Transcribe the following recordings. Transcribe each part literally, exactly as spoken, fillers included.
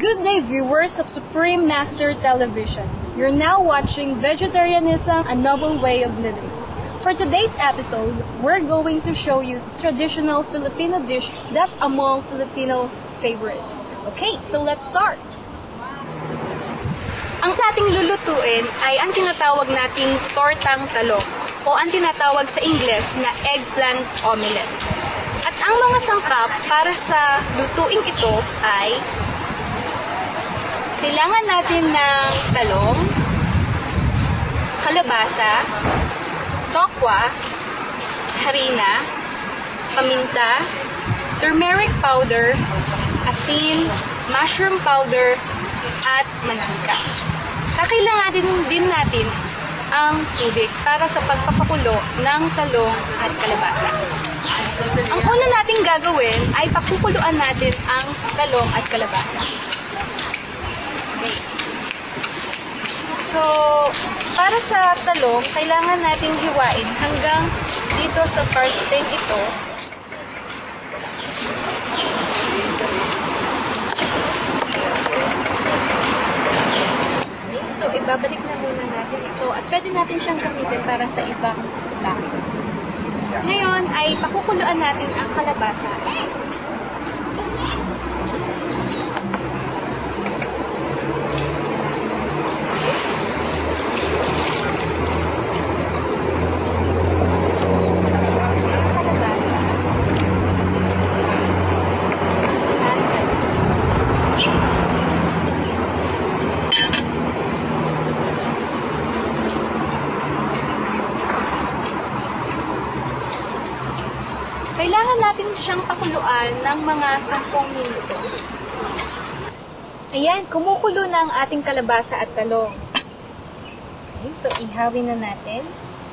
Good day, viewers of Supreme Master Television. You're now watching Vegetarianism, a Noble Way of Living. For today's episode, we're going to show you traditional Filipino dish that among Filipinos' favorite. Okay, so let's start! Ang ating lulutuin ay ang tinatawag nating tortang talong o ang tinatawag sa Ingles na eggplant omelette. At ang mga sangkap para sa lutuing ito ay kailangan natin ng talong, kalabasa, tokwa, harina, paminta, turmeric powder, asin, mushroom powder, at mantika. Kakailanganin din natin ang tubig para sa pagpapakulo ng talong at kalabasa. Ang una nating gagawin ay pakukuluan natin ang talong at kalabasa. Okay. So, para sa talong, kailangan nating hiwain hanggang dito sa parteng ito. So, ibabalik na muna natin ito at pwede natin siyang gamitin para sa ibang plato. Ngayon ay pakukuluan natin ang kalabasa. Kailangan natin siyang pakuluan ng mga sampung minuto. Ayan, kumukulo na ang ating kalabasa at talong. Okay, so ihawin na natin.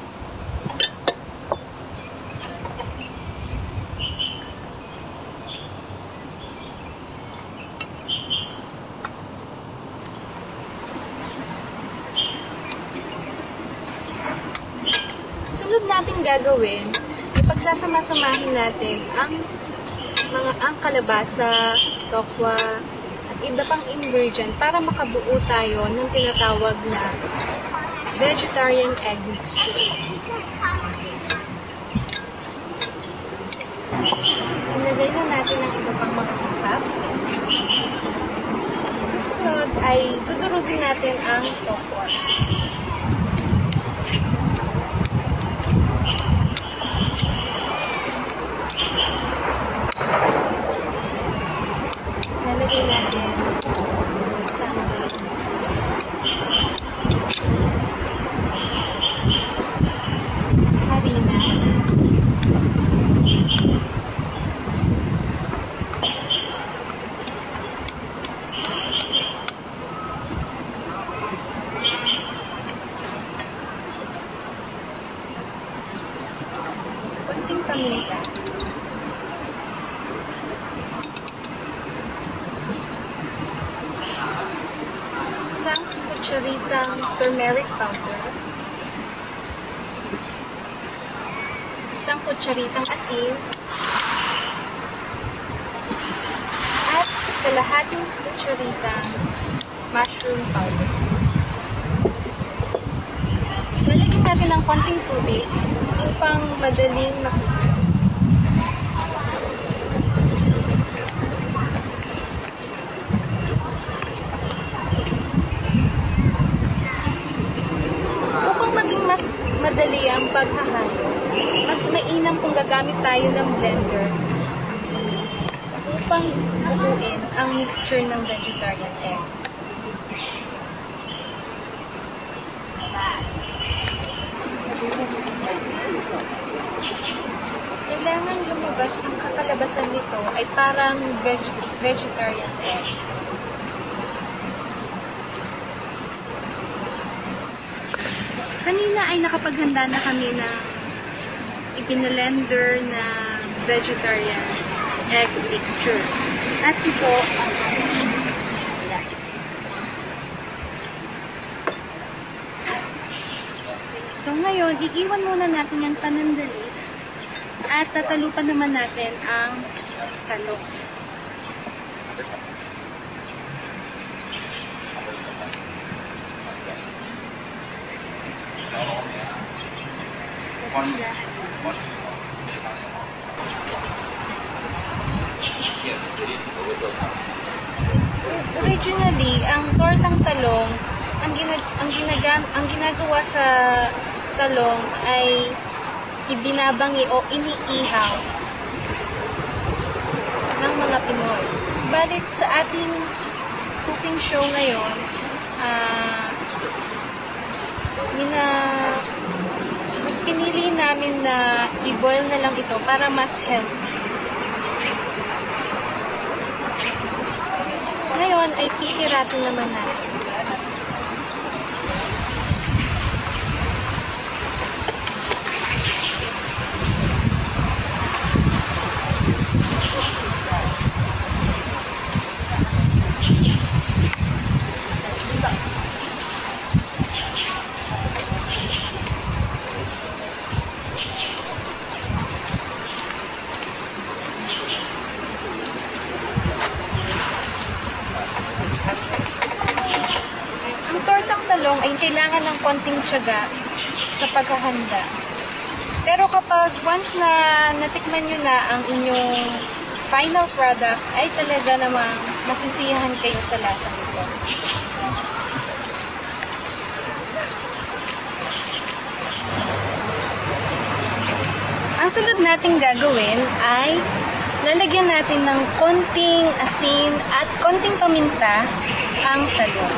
Sunod natin gagawin, pagsasama-samahin natin ang mga ang kalabasa, tokwa, at iba pang ingredient para makabuo tayo ng tinatawag na vegetarian egg mixture. Ilagay na natin ang iba pang mga sangkap. Sunod ay dudurugin natin ang tokwa. Lalagay natin sa harina. Kunting paminta. Isang kutsaritang turmeric powder, isang kutsaritang asin, at kalahating kutsaritang mushroom powder. Lalagyan natin ng konting tubig upang madaling makuha. Mas madali ang paghahalo, mas mainam kung gagamit tayo ng blender upang buuin ang mixture ng vegetarian egg. Kailangan lumabas ang kakalabasan nito ay parang veg vegetarian egg. Kanina ay nakapaghanda na kami na ipinalender na vegetarian egg mixture. At ito ang so ngayon, iiwan muna natin yung panandali at tatalupan naman natin ang talong. Originally, ang tortang talong, ang, ginag ang, ginagam ang ginagawa sa talong ay ibinabangi o iniihaw ng mga Pinoy. Subalit sa ating cooking show ngayon, ah, mina, mas pinili namin na i-boil na lang ito para mas healthy. Ngayon ay titiratin naman natin. Ay kailangan ng konting tiyaga sa paghahanda. Pero kapag once na natikman nyo na ang inyong final product, ay talaga namang masisiyahan kayo sa lasa nito. Ang sunod nating gagawin ay lalagyan natin ng konting asin at konting paminta ang talong.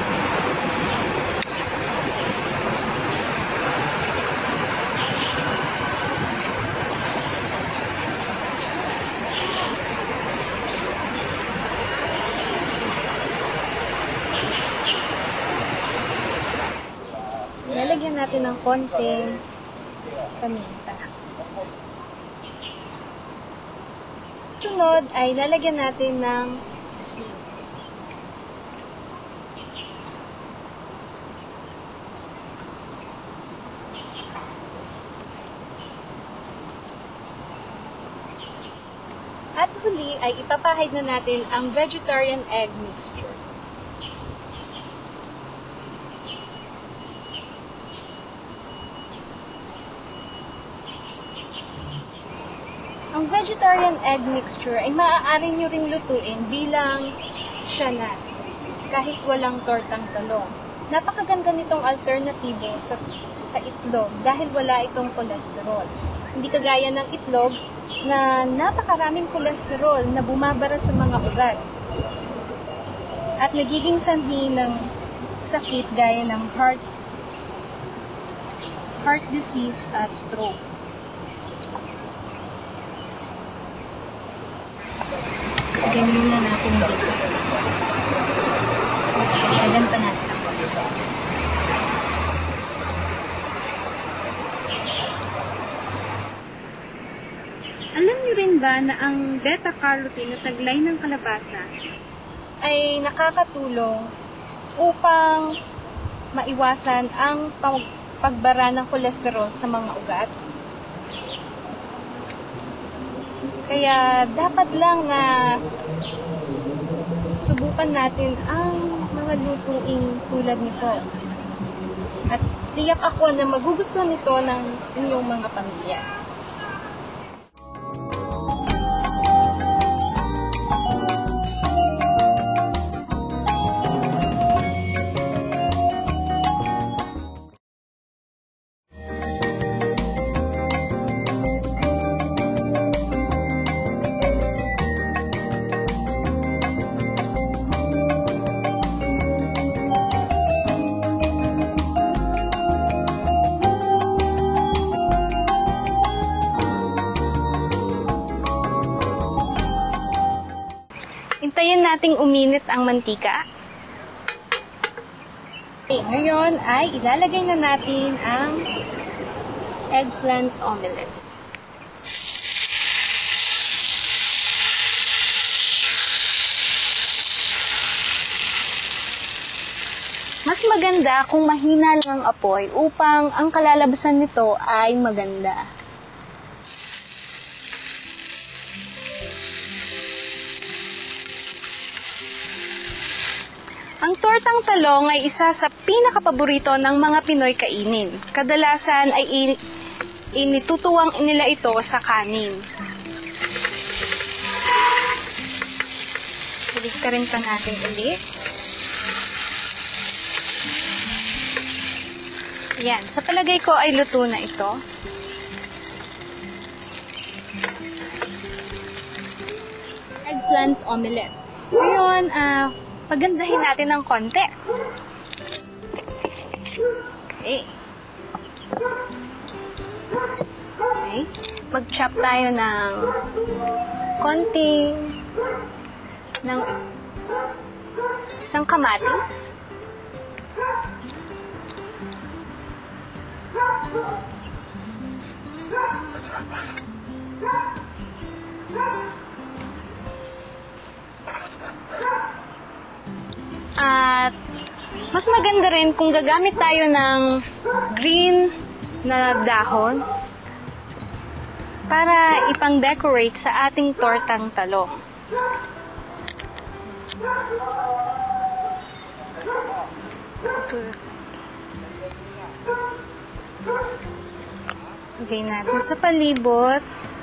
Lalagyan natin ng konting paminta. Sunod ay lalagyan natin ng asin. At huli ay ipapahid na natin ang vegetarian egg mixture. Ang vegetarian egg mixture ay maaari nyo ring lutuin bilang siya na, kahit walang tortang talong. Napakaganda nitong alternatibo sa, sa itlog dahil wala itong kolesterol. Hindi kagaya ng itlog na napakaraming kolesterol na bumabara sa mga ugat at nagiging sanhi ng sakit gaya ng heart, heart disease at stroke. Lagyan muna natin dito. Lagyan pa natin ako. Alam niyo rin ba na ang beta-carotene na taglay ng kalabasa ay nakakatulong upang maiwasan ang pagbara ng kolesterol sa mga ugat? Kaya dapat lang na subukan natin ang mga lutuing tulad nito. At tiyak ako na magugustuhan nito ng inyong mga pamilya. Hintayin nating uminit ang mantika. Okay, ngayon ay ilalagay na natin ang eggplant omelette. Mas maganda kung mahina lang ang apoy upang ang kalalabasan nito ay maganda. Ang tortang talong ay isa sa pinakapaborito ng mga Pinoy kainin. Kadalasan ay in- initutuwang nila ito sa kanin. Baliktarin pa natin ulit. Yan, sa palagay ko ay luto na ito. Eggplant omelette. Ngayon, ah, pagandahin natin ng konti. Okay. Okay. Mag-chop tayo ng konting ng isang kamatis. At mas maganda rin kung gagamit tayo ng green na dahon para ipang-decorate sa ating tortang talong. Lagay natin sa palibot.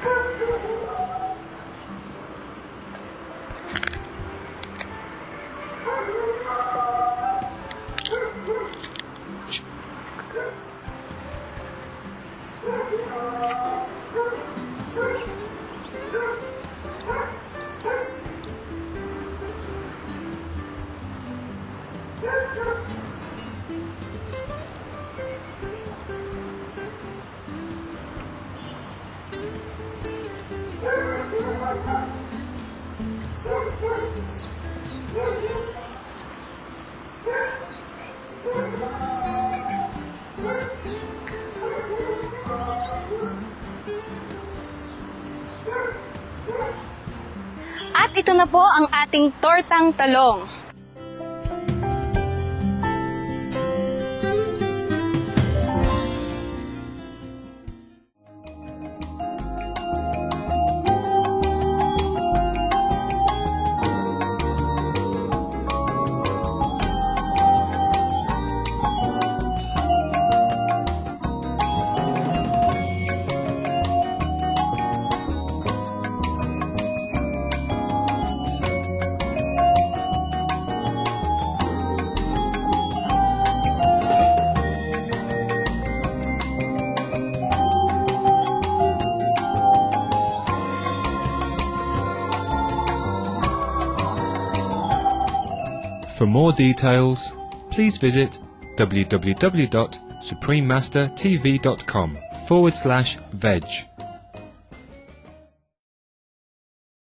At ito na po ang ating tortang talong. For more details, please visit w w w dot supreme master t v dot com forward slash veg.